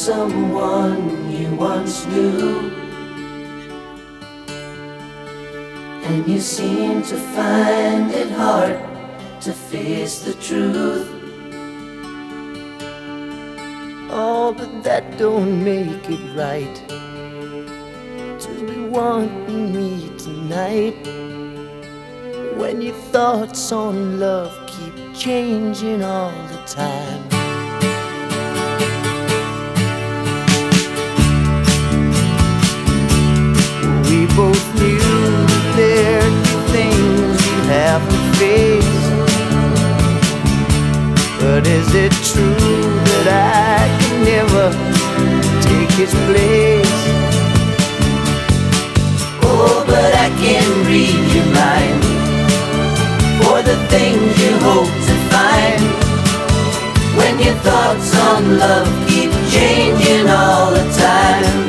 someone you once knew, and you seem to find it hard to face the truth. Oh, but that don't make it right to be wanting me tonight, when your thoughts on love keep changing all the time. We both knew that there'd be things you'd have to face, but is it true that I can never take his place? Oh, but I can read your mind, for the things you hope to find, when your thoughts on love keep changing all the time.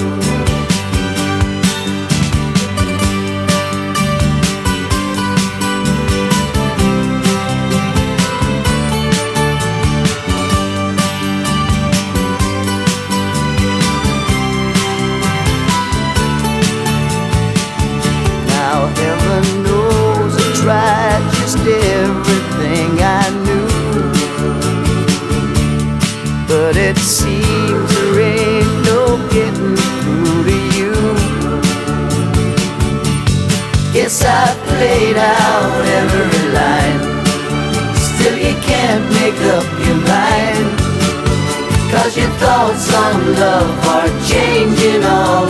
Heaven knows I tried just everything I knew, but it seems there ain't no getting through to you. Yes, I played out every line, still you can't make up your mind, 'cause your thoughts on love are changing all